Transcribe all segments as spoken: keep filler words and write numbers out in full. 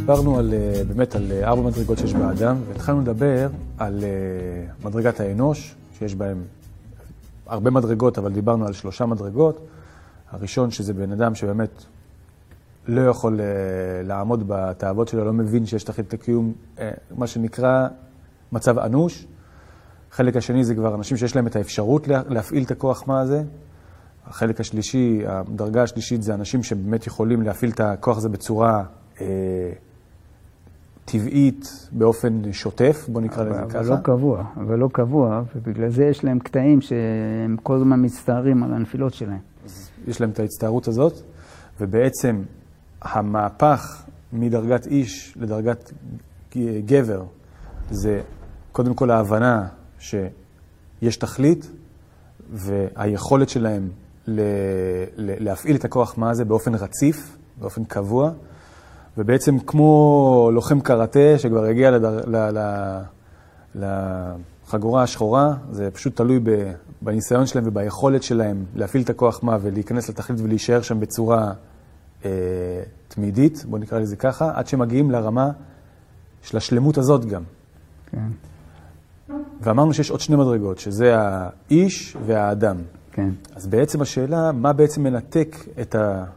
דיברנו על, באמת על ארבע מדרגות שיש באדם, והתחלנו לדבר על מדרגת האנוש, שיש בהם הרבה מדרגות, אבל דיברנו על שלושה מדרגות. הראשון שזה בן אדם שבאמת לא יכול לעמוד בתאוות שלו, לא מבין שיש תכלית הקיום, מה שנקרא מצב אנוש. החלק השני זה כבר אנשים שיש להם את האפשרות להפעיל את הכוח מה הזה. החלק השלישי, הדרגה השלישית זה אנשים שבאמת יכולים להפעיל את הכוח הזה בצורה אה, טבעית, באופן שוטף, בוא נקרא לזה ככה. אבל לא קבוע, אבל לא קבוע, ובגלל זה יש להם קטעים שהם כל הזמן מצטערים על הנפילות שלהם. אז יש להם את ההצטערות הזאת, ובעצם המהפך מדרגת איש לדרגת גבר, זה קודם כל ההבנה שיש תכלית, והיכולת שלהם להפעיל את הכוח מה זה באופן רציף, באופן קבוע, ובעצם כמו לוחם קראטה שכבר הגיע לדר... ל... ל... לחגורה השחורה, זה פשוט תלוי ב... בניסיון שלהם וביכולת שלהם להפעיל את הכוח מה ולהיכנס לתכלית ולהישאר שם בצורה אה, תמידית, בוא נקרא לזה ככה, עד שמגיעים לרמה של השלמות הזאת גם. כן. ואמרנו שיש עוד שני מדרגות, שזה האיש והאדם. כן. אז בעצם השאלה, מה בעצם מנתק את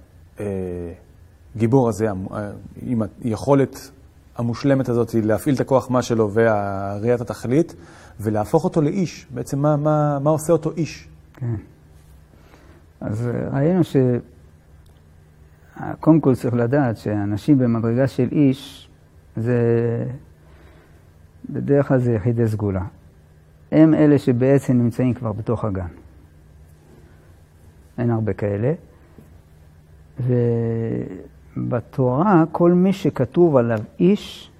הגיבור הזה, עם היכולת המושלמת הזאת להפעיל את הכוח מה שלו והראיית התכלית, ולהפוך אותו לאיש. בעצם מה, מה, מה עושה אותו איש? כן. אז ראינו ש... קודם כל צריך לדעת שאנשים במדרגה של איש, זה... בדרך כלל זה יחידי סגולה. הם אלה שבעצם נמצאים כבר בתוך הגן. אין הרבה כאלה. ובתורה, כל מי שכתוב עליו איש,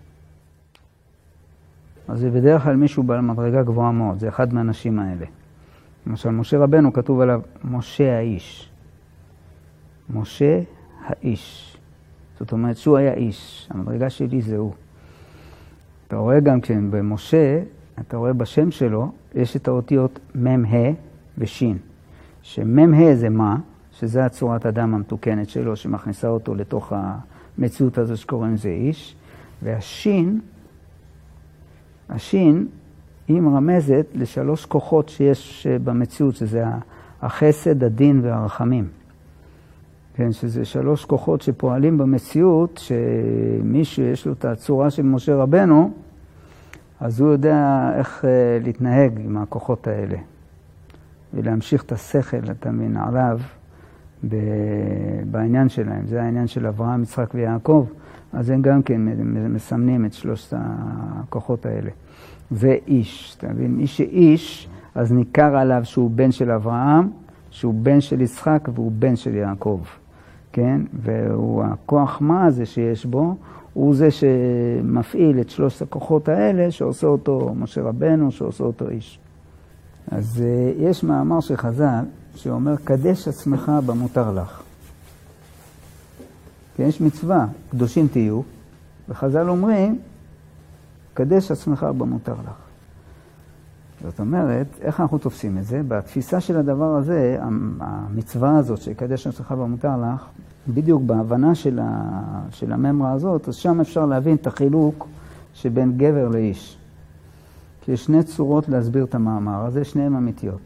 אז זה בדרך כלל מישהו בעל מדרגה גבוהה מאוד. זה אחד מהאנשים האלה. למשל, משה רבנו כתוב עליו משה האיש. משה האיש. זאת אומרת שהוא היה איש. המדרגה שלי זה הוא. אתה רואה גם כשהם במשה, אתה רואה בשם שלו, יש את האותיות מם-ה ושין. שמם-ה זה מה? שזה הצורת אדם המתוקנת שלו, שמכניסה אותו לתוך המציאות הזו שקוראים זה איש. והשין, השין, היא מרמזת לשלוש כוחות שיש במציאות, שזה החסד, הדין והרחמים. כן, שזה שלוש כוחות שפועלים במציאות, שמישהו יש לו את הצורה של משה רבנו, אז הוא יודע איך להתנהג עם הכוחות האלה. ולהמשיך את השכל, אתה מבין, עליו בעניין שלהם. זה העניין של אברהם, יצחק ויעקב. אז הם גם כן מסמנים את שלושת הכוחות האלה. זה איש, אתה מבין? מי שאיש, אז ניכר עליו שהוא בן של אברהם, שהוא בן של יצחק והוא בן של יעקב. כן? והוא הכוח מה הזה שיש בו, הוא זה שמפעיל את שלושת הכוחות האלה, שעושה אותו משה רבנו, שעושה אותו איש. אז יש מאמר של חז"ל, שאומר, קדש עצמך במותר לך. כן, יש מצווה, קדושים תהיו, וחז"ל אומרים, קדש עצמך במותר לך. זאת אומרת, איך אנחנו תופסים את זה? בתפיסה של הדבר הזה, המצווה הזאת שקדש עצמך במותר לך, בדיוק בהבנה של, ה, של הממרה הזאת, אז שם אפשר להבין את החילוק שבין גבר לאיש. כי יש שני צורות להסביר את המאמר הזה, שניהם אמיתיות.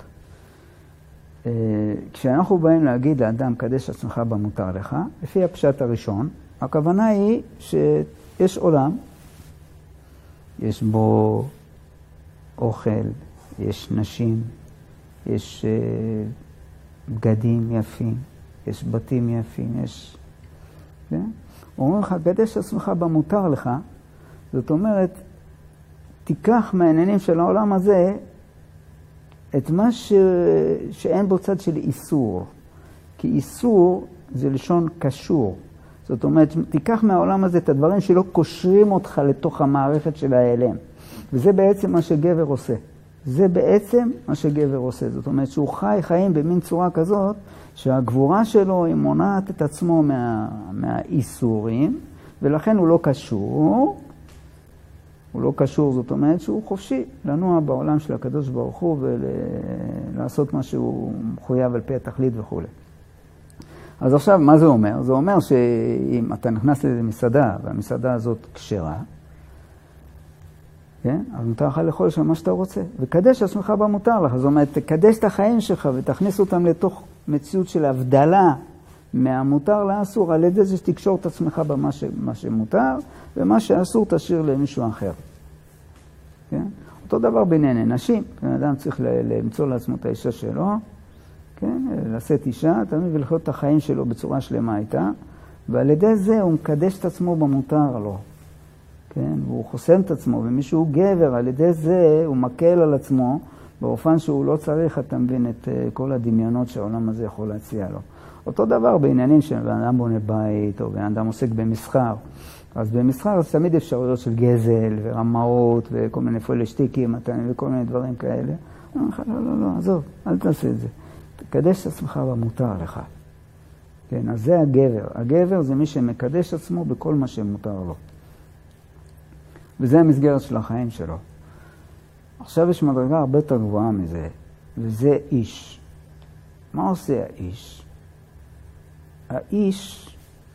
כשאנחנו באים להגיד לאדם, קדש עצמך במותר לך, לפי הפשט הראשון, הכוונה היא שיש עולם, יש בו אוכל, יש נשים, יש בגדים יפים, יש בתים יפים, יש... כן? אומרים לך, קדש עצמך במותר לך, זאת אומרת, תיקח מהעניינים של העולם הזה את מה ש... שאין בו צד של איסור. כי איסור זה לשון קשור. זאת אומרת, תיקח מהעולם הזה את הדברים שלא קושרים אותך לתוך המערכת של ההיעלם. וזה בעצם מה שגבר עושה. זה בעצם מה שגבר עושה. זאת אומרת שהוא חי חיים במין צורה כזאת, שהגבורה שלו היא מונעת את עצמו מה... מהאיסורים, ולכן הוא לא קשור. הוא לא קשור, זאת אומרת שהוא חופשי לנוע בעולם של הקדוש ברוך הוא ולעשות מה שהוא מחויב על פי התכלית וכו'. אז עכשיו, מה זה אומר? זה אומר שאם אתה נכנס למסעדה, והמסעדה הזאת כשרה, כן? אז מותר לך לאכול שם מה שאתה רוצה. וקדש עצמך במותר לך. זאת אומרת, תקדש את החיים שלך ותכניס אותם לתוך מציאות של הבדלה מהמותר לאסור, על ידי זה שתקשור את עצמך במה ש... שמותר, ומה שאסור תשאיר למישהו אחר. כן? אותו דבר בענייני נשים. אדם צריך למצוא לעצמו את האישה שלו, כן? לשאת אישה, תמיד ולחיות את החיים שלו בצורה שלמה איתה, ועל ידי זה הוא מקדש את עצמו במותר לו. כן? והוא חוסם את עצמו, ומישהו גבר, על ידי זה הוא מקל על עצמו, באופן שהוא לא צריך, אתה מבין, את כל הדמיונות שהעולם הזה יכול להציע לו. אותו דבר בעניינים שבאדם בונה בית, או באדם עוסק במסחר. אז במסחר אז תמיד אפשרויות של גזל, ורמאות, וכל מיני פולשטיקים, וכל מיני דברים כאלה. אני אומר לך, לא, לא, לא, עזוב, אל תעשה את זה. תקדש את עצמך במותר לך. כן, אז זה הגבר. הגבר זה מי שמקדש עצמו בכל מה שמותר לו. וזה המסגרת של החיים שלו. עכשיו יש מדרגה הרבה יותר גבוהה מזה, וזה איש. מה עושה האיש? האיש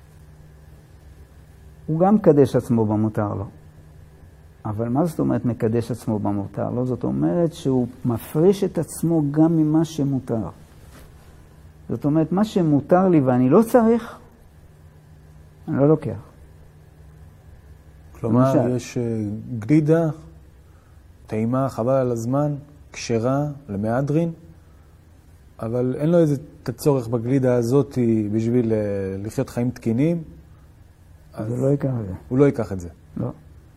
הוא גם מקדש עצמו במותר לו. אבל מה זאת אומרת מקדש עצמו במותר לו? זאת אומרת שהוא מפריש את עצמו גם ממה שמותר. זאת אומרת, מה שמותר לי ואני לא צריך, אני לא לוקח. כלומר, למשל, יש גלידה, טעימה, חבל על הזמן, כשרה, למהדרין, אבל אין לו איזה הצורך בגלידה הזאת בשביל לחיות חיים תקינים. אז הוא לא ייקח את זה. הוא לא ייקח את זה. לא.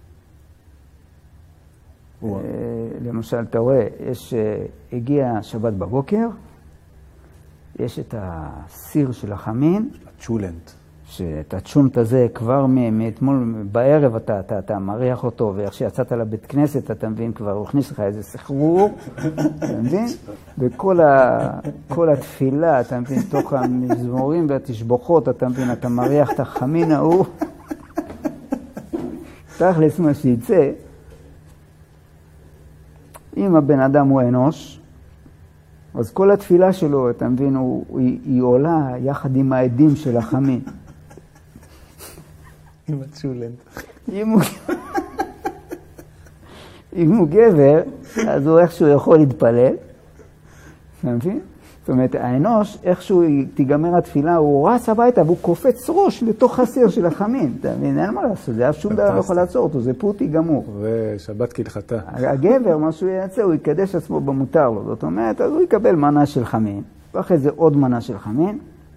למשל, אתה רואה, יש, הגיע שבת בבוקר, יש את הסיר של החמין. הצ'ולנט. שאת הצ'ונט הזה כבר מאתמול בערב אתה, אתה, אתה מריח אותו, ואיך שיצאת לבית כנסת, אתה מבין, כבר הוא הכניס לך איזה סחרור, אתה מבין? וכל ה, כל התפילה, אתה מבין, תוך המזמורים והתשבוכות, אתה מבין, אתה מריח את החמין ההוא. תכלס מה שיצא, אם הבן אדם הוא אנוש, אז כל התפילה שלו, אתה מבין, הוא, היא, היא עולה יחד עם העדים של החמין. עם הצ'ולנט. אם הוא... אם הוא גבר, אז הוא איכשהו יכול להתפלל. אתה מבין? זאת אומרת, האנוש, איכשהו תיגמר התפילה, הוא רץ הביתה והוא קופץ ראש לתוך הסיר של החמין. אתה מבין? אין מה לעשות, זה אף שום דבר לא יכול לעצור אותו, זה פוטי גמור. ושבת כהלכתה. הגבר, מה שהוא יעשה, הוא יקדש עצמו במותר לו. זאת אומרת, אז הוא יקבל מנה של חמין, ואחרי זה עוד מנה של חמין,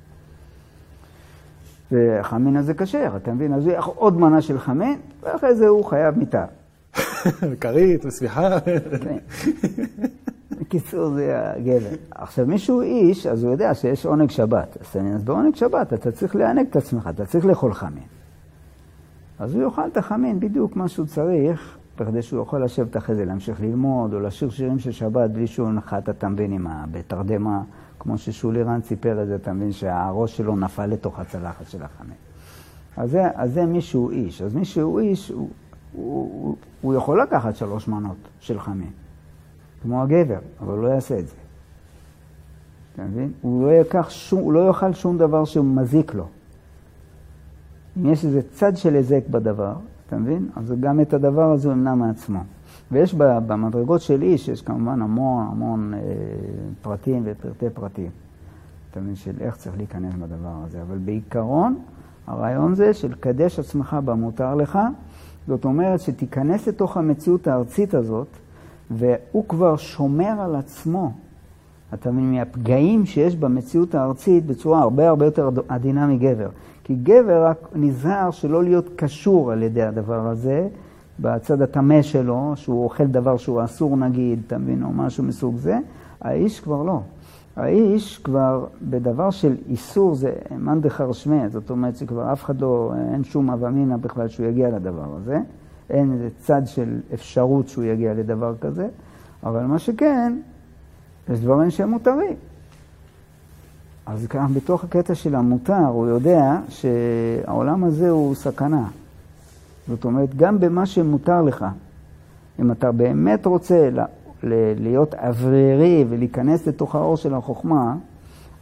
והחמין הזה כשר, אתה מבין? אז הוא יאכל עוד מנה של חמין, ואחרי זה הוא חייב מיטה. כרית וסליחה. כן. בקיצור זה הגבר. עכשיו מישהו איש, אז הוא יודע שיש עונג שבת. אז בעונג שבת אתה צריך לענג את עצמך, אתה צריך לאכול חמין. אז הוא יאכל את החמין בדיוק מה שהוא צריך, בכדי שהוא יכול לשבת אחרי זה להמשיך ללמוד, או לשיר שירים של שבת בלי שהוא נחת, אתה מבין, עם בתרדמה, כמו ששולי רן סיפר את זה, אתה מבין שהראש שלו נפל לתוך הצלחת של החמין. אז זה, אז זה מישהו איש. אז מישהו איש, הוא, הוא, הוא, הוא יכול לקחת שלוש מנות של חמין. כמו הגבר, אבל הוא לא יעשה את זה. אתה מבין? הוא לא יקח שום, הוא לא יאכל שום דבר שהוא מזיק לו. אם יש איזה צד של הזק בדבר, אתה מבין? אז גם את הדבר הזה הוא ימנע מעצמו. ויש במדרגות של איש, יש כמובן המון המון אה, פרטים ופרטי פרטים. אתה מבין? של איך צריך להיכנס בדבר הזה. אבל בעיקרון, הרעיון זה של קדש עצמך במותר לך, זאת אומרת שתיכנס לתוך המציאות הארצית הזאת, והוא כבר שומר על עצמו, אתה מבין, מהפגעים שיש במציאות הארצית בצורה הרבה הרבה יותר עדינה מגבר. כי גבר רק נזהר שלא להיות קשור על ידי הדבר הזה, בצד התמה שלו, שהוא אוכל דבר שהוא אסור נגיד, אתה מבין, או משהו מסוג זה, האיש כבר לא. האיש כבר בדבר של איסור זה מן דחר שמי, זאת אומרת שכבר אף אחד לא, אין שום אבמינה בכלל שהוא יגיע לדבר הזה. אין איזה צד של אפשרות שהוא יגיע לדבר כזה, אבל מה שכן, יש דברים שהם מותרים. אז כאן בתוך הקטע של המותר, הוא יודע שהעולם הזה הוא סכנה. זאת אומרת, גם במה שמותר לך, אם אתה באמת רוצה להיות אוורירי ולהיכנס לתוך האור של החוכמה,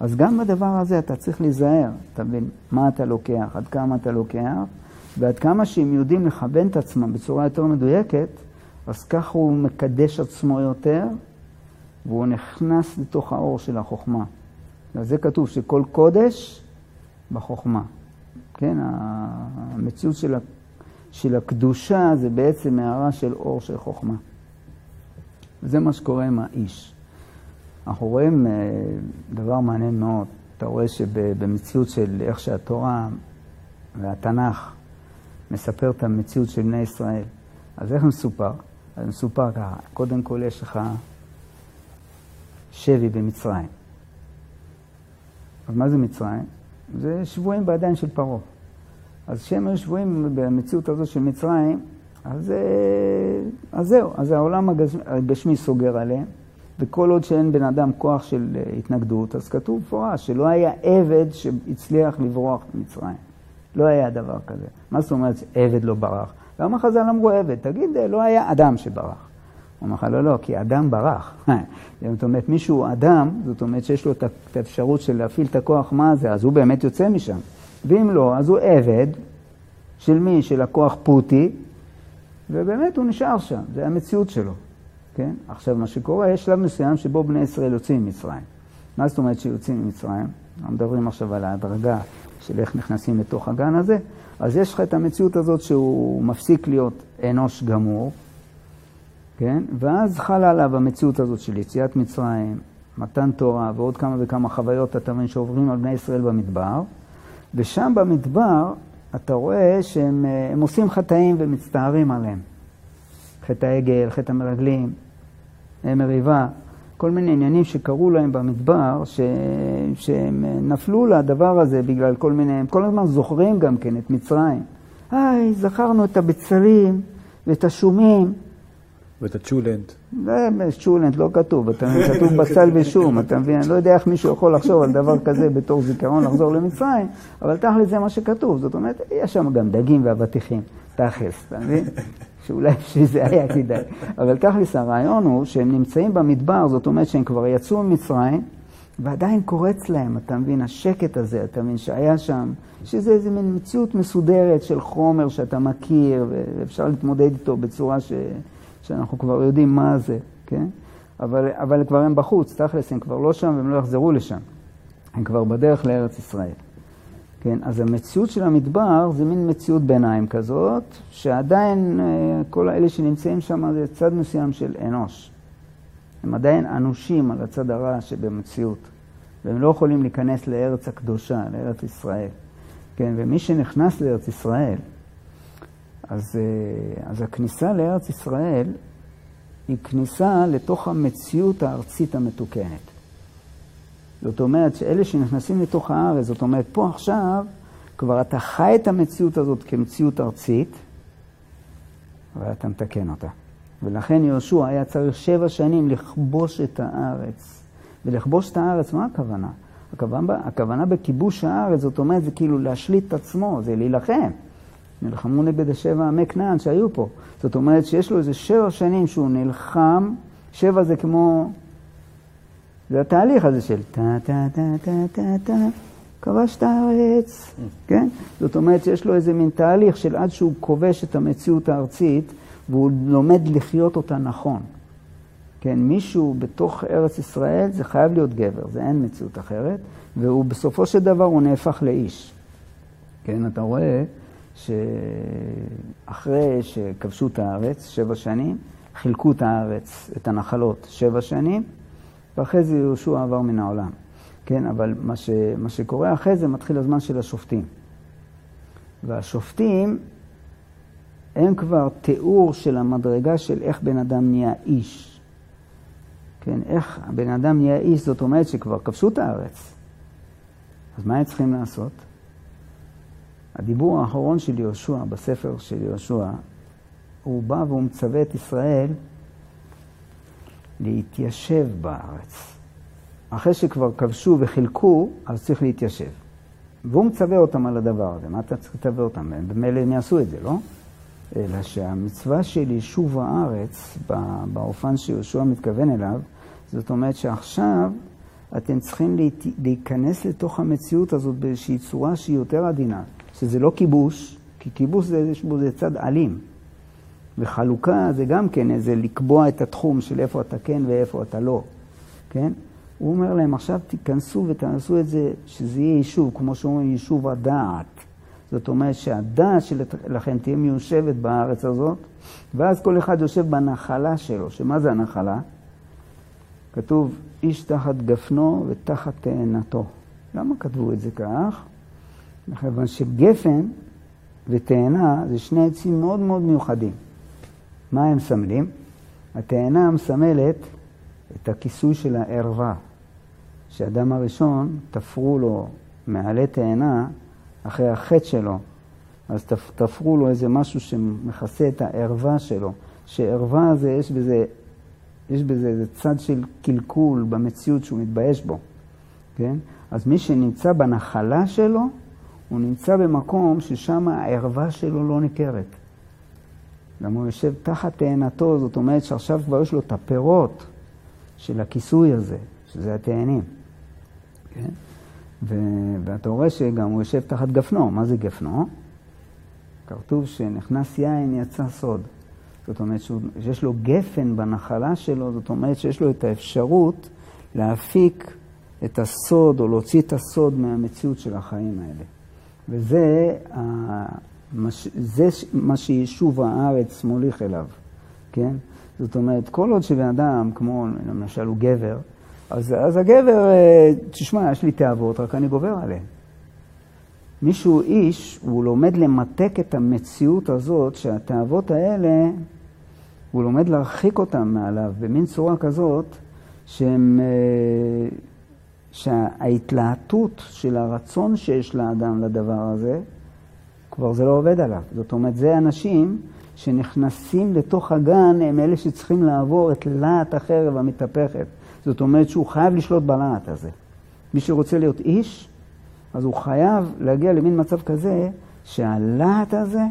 אז גם בדבר הזה אתה צריך להיזהר, אתה מבין מה אתה לוקח, עד כמה אתה לוקח, ועד כמה שהם יודעים לכוון את עצמם בצורה יותר מדויקת, אז כך הוא מקדש עצמו יותר, והוא נכנס לתוך האור של החוכמה. וזה כתוב שכל קודש בחוכמה. כן, המציאות של, של הקדושה זה בעצם הערה של אור של חוכמה. וזה מה שקורה עם האיש. אנחנו רואים דבר מעניין מאוד. אתה רואה שבמציאות של איך שהתורה והתנ"ך מספר את המציאות של בני ישראל. אז איך מסופר? אז מסופר ככה. קודם כל יש לך שבי במצרים. אז מה זה מצרים? זה שבויים בידיים של פרעה. אז כשהם היו שבויים במציאות הזאת של מצרים, אז, אז זהו, אז העולם הגשמי סוגר עליהם, וכל עוד שאין בן אדם כוח של התנגדות, אז כתוב פורש שלא היה עבד שהצליח לברוח במצרים. לא היה דבר כזה. מה זאת אומרת שעבד לא ברח? למה חז"ל אמרו עבד? תגיד, לא היה אדם שברח. הוא אומר לך, לא, לא, כי אדם ברח. זאת אומרת, מישהו אדם, זאת אומרת שיש לו את האפשרות של להפעיל את הכוח מה זה, אז הוא באמת יוצא משם. ואם לא, אז הוא עבד של מי? של הכוח פוטי, ובאמת הוא נשאר שם. זה המציאות שלו. כן? עכשיו, מה שקורה, יש שלב מסוים שבו בני ישראל יוצאים ממצרים. מה זאת אומרת שיוצאים ממצרים? אנחנו מדברים עכשיו על ההדרגה של איך נכנסים לתוך הגן הזה. אז יש לך את המציאות הזאת שהוא מפסיק להיות אנוש גמור, כן? ואז חלה עליו המציאות הזאת של יציאת מצרים, מתן תורה ועוד כמה וכמה חוויות אתה מבין שעוברים על בני ישראל במדבר, ושם במדבר אתה רואה שהם הם עושים חטאים ומצטערים עליהם. חטא העגל, חטא המרגלים, מריבה, כל מיני עניינים שקרו להם במדבר, ש... שהם נפלו לדבר הזה בגלל כל מיני, הם כל הזמן זוכרים גם כן את מצרים. היי, זכרנו את הבצלים ואת השומים. ואת הצ'ולנט. לא, צ'ולנט לא כתוב, אתה מבין, כתוב בצל ושום, אתה מבין, אני לא יודע איך מישהו יכול לחשוב על דבר כזה בתור זיכרון לחזור למצרים, אבל תכל'ס זה מה שכתוב, זאת אומרת, יש שם גם דגים ואבטיחים, תכל'ס, אתה מבין? שאולי שזה היה כדאי. אבל תכל'ס הרעיון הוא שהם נמצאים במדבר, זאת אומרת שהם כבר יצאו ממצרים, ועדיין קורץ להם, אתה מבין, השקט הזה, אתה מבין, שהיה שם, שזה איזו מין מציאות מסודרת של חומר שאתה מכיר, ואפשר להתמודד איתו בצורה ש... שאנחנו כבר יודעים מה זה, כן? אבל, אבל כבר הם בחוץ, תכלס, הם כבר לא שם והם לא יחזרו לשם. הם כבר בדרך לארץ ישראל. כן? אז המציאות של המדבר זה מין מציאות ביניים כזאת, שעדיין כל האלה שנמצאים שם זה צד מסוים של אנוש. הם עדיין אנושים על הצד הרע שבמציאות, והם לא יכולים להיכנס לארץ הקדושה, לארץ ישראל. כן? ומי שנכנס לארץ ישראל, אז, אז הכניסה לארץ ישראל היא כניסה לתוך המציאות הארצית המתוקנת. זאת אומרת שאלה שנכנסים לתוך הארץ, זאת אומרת פה עכשיו כבר אתה חי את המציאות הזאת כמציאות ארצית, ואתה מתקן אותה. ולכן יהושע היה צריך שבע שנים לכבוש את הארץ. ולכבוש את הארץ, מה הכוונה? הכוונה, הכוונה בכיבוש הארץ, זאת אומרת זה כאילו להשליט את עצמו, זה להילחם. נלחמו נגד השבע עמי כנען שהיו פה. זאת אומרת שיש לו איזה שבע שנים שהוא נלחם, שבע זה כמו, זה התהליך הזה של טה טה טה טה טה טה, כבש את הארץ, כן? זאת אומרת שיש לו איזה מין תהליך של עד שהוא כובש את המציאות הארצית, והוא לומד לחיות אותה נכון. כן, מישהו בתוך ארץ ישראל זה חייב להיות גבר, זה אין מציאות אחרת, והוא בסופו של דבר הוא נהפך לאיש. כן, אתה רואה שאחרי שכבשו את הארץ שבע שנים, חילקו את הארץ, את הנחלות שבע שנים, ואחרי זה יהושע עבר מן העולם. כן, אבל מה, ש, מה שקורה אחרי זה מתחיל הזמן של השופטים. והשופטים הם כבר תיאור של המדרגה של איך בן אדם נהיה איש. כן, איך בן אדם נהיה איש, זאת אומרת שכבר כבשו את הארץ. אז מה הם צריכים לעשות? הדיבור האחרון של יהושע, בספר של יהושע, הוא בא והוא מצווה את ישראל להתיישב בארץ. אחרי שכבר כבשו וחילקו, אז צריך להתיישב. והוא מצווה אותם על הדבר הזה. מה אתה צריך לצווה אותם? במילא הם יעשו את זה, לא? אלא שהמצווה של יישוב הארץ, באופן שיהושע מתכוון אליו, זאת אומרת שעכשיו אתם צריכים להיכנס לתוך המציאות הזאת באיזושהי צורה שהיא יותר עדינה, שזה לא כיבוש, כי כיבוש זה, יש בו זה צד אלים. וחלוקה זה גם כן, זה לקבוע את התחום של איפה אתה כן ואיפה אתה לא. כן? הוא אומר להם, עכשיו תיכנסו ותנסו את זה, שזה יהיה יישוב, כמו שאומרים, יישוב הדעת. זאת אומרת שהדעת שלכם תהיה מיושבת בארץ הזאת, ואז כל אחד יושב בנחלה שלו. שמה זה הנחלה? כתוב, איש תחת גפנו ותחת תאנתו. למה כתבו את זה כך? מכיוון שגפן ותאנה זה שני עצים מאוד מאוד מיוחדים. מה הם מסמלים? התאנה מסמלת את הכיסוי של הערווה. שהאדם הראשון תפרו לו מעלה תאנה אחרי החטא שלו. אז תפרו לו איזה משהו שמכסה את הערווה שלו. שערווה זה, יש בזה, יש בזה איזה צד של קלקול במציאות שהוא מתבייש בו. כן? אז מי שנמצא בנחלה שלו, הוא נמצא במקום ששם הערווה שלו לא ניכרת. למה הוא יושב תחת תאנתו, זאת אומרת שעכשיו כבר יש לו את הפירות של הכיסוי הזה, שזה התאנים. כן? ו- ואתה רואה שגם הוא יושב תחת גפנו. מה זה גפנו? כתוב שנכנס יין יצא סוד. זאת אומרת שיש לו גפן בנחלה שלו, זאת אומרת שיש לו את האפשרות להפיק את הסוד או להוציא את הסוד מהמציאות של החיים האלה. וזה זה מה שישוב הארץ מוליך אליו. כן? זאת אומרת, כל עוד שבן אדם, כמו למשל הוא גבר, אז, אז הגבר, תשמע, יש לי תאוות, רק אני גובר עליהן. מישהו איש, הוא לומד למתק את המציאות הזאת, שהתאוות האלה, הוא לומד להרחיק אותם מעליו, במין צורה כזאת, שהם, שההתלהטות של הרצון שיש לאדם לדבר הזה, כבר זה לא עובד עליו. זאת אומרת, זה אנשים שנכנסים לתוך הגן, הם אלה שצריכים לעבור את להט החרב המתהפכת. זאת אומרת שהוא חייב לשלוט בלהט הזה. מי שרוצה להיות איש, אז הוא חייב להגיע למין מצב כזה, שהלהט הזה,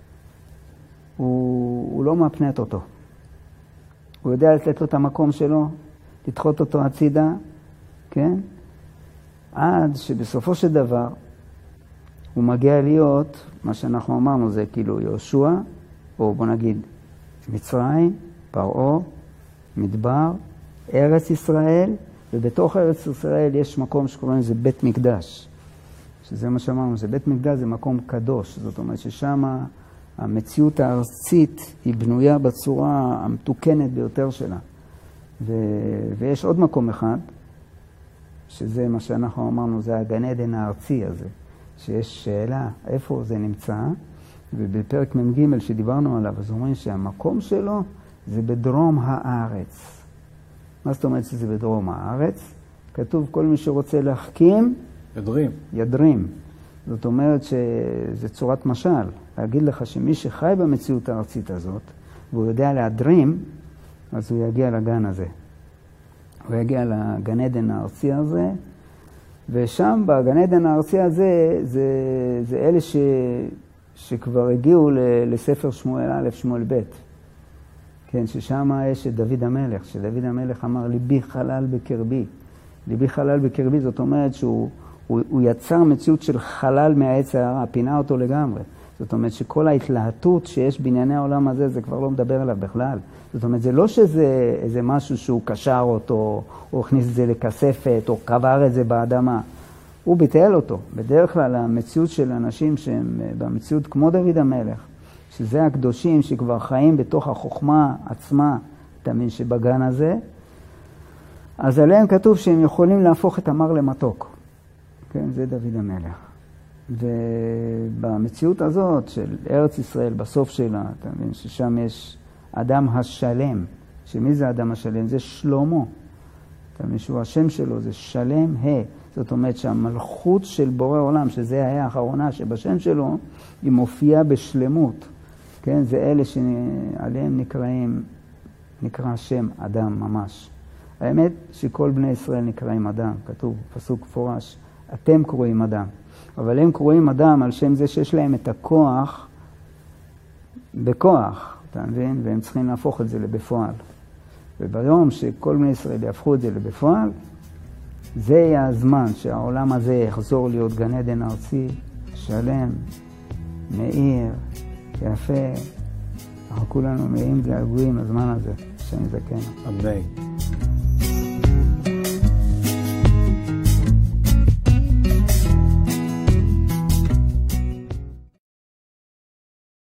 הוא, הוא לא מפנט אותו. הוא יודע לתת לו את המקום שלו, לדחות אותו הצידה, כן? עד שבסופו של דבר, הוא מגיע להיות, מה שאנחנו אמרנו זה כאילו יהושע, או בוא נגיד מצרים, פרעה, מדבר, ארץ ישראל, ובתוך ארץ ישראל יש מקום שקוראים לזה בית מקדש. שזה מה שאמרנו, זה בית מקדש, זה מקום קדוש. זאת אומרת ששם המציאות הארצית היא בנויה בצורה המתוקנת ביותר שלה. ו... ויש עוד מקום אחד, שזה מה שאנחנו אמרנו, זה הגן עדן הארצי הזה. שיש שאלה איפה זה נמצא, ובפרק מ"ג שדיברנו עליו, אז אומרים שהמקום שלו זה בדרום הארץ. מה זאת אומרת שזה בדרום הארץ? כתוב כל מי שרוצה להחכים, ידרים. ידרים. זאת אומרת שזה צורת משל. להגיד לך שמי שחי במציאות הארצית הזאת, והוא יודע להדרים, אז הוא יגיע לגן הזה. הוא יגיע לגן עדן הארצי הזה, ושם בגן עדן הארצי הזה, זה, זה אלה ש, שכבר הגיעו ל, לספר שמואל א', שמואל ב'. כן, ששם יש את דוד המלך, שדוד המלך אמר, ליבי חלל בקרבי. ליבי חלל בקרבי, זאת אומרת שהוא הוא, הוא יצר מציאות של חלל מהעץ הערה, פינה אותו לגמרי. זאת אומרת שכל ההתלהטות שיש בענייני העולם הזה, זה כבר לא מדבר עליו בכלל. זאת אומרת, זה לא שזה איזה משהו שהוא קשר אותו, או הכניס את זה לכספת, או קבר את זה באדמה. הוא ביטל אותו. בדרך כלל המציאות של אנשים שהם במציאות כמו דוד המלך, שזה הקדושים שכבר חיים בתוך החוכמה עצמה, תמיד שבגן הזה, אז עליהם כתוב שהם יכולים להפוך את המר למתוק. כן, זה דוד המלך. ובמציאות הזאת של ארץ ישראל, בסוף שלה, אתה מבין ששם יש אדם השלם. שמי זה אדם השלם? זה שלמה. אתה מבין שהוא השם שלו, זה שלם ה. זאת אומרת שהמלכות של בורא עולם, שזה היה האחרונה שבשם שלו, היא מופיעה בשלמות. כן, זה אלה שעליהם נקראים, נקרא שם אדם ממש. האמת שכל בני ישראל נקראים אדם, כתוב פסוק פורש, אתם קוראים אדם. אבל הם קוראים אדם על שם זה שיש להם את הכוח בכוח, אתה מבין? והם צריכים להפוך את זה לבפועל. וביום שכל בני ישראל יהפכו את זה לבפועל, זה יהיה הזמן שהעולם הזה יחזור להיות גן עדן ארצי, שלם, מאיר, יפה. אנחנו כולנו מלאים געגועים לזמן הזה, שאני זקן. אמן.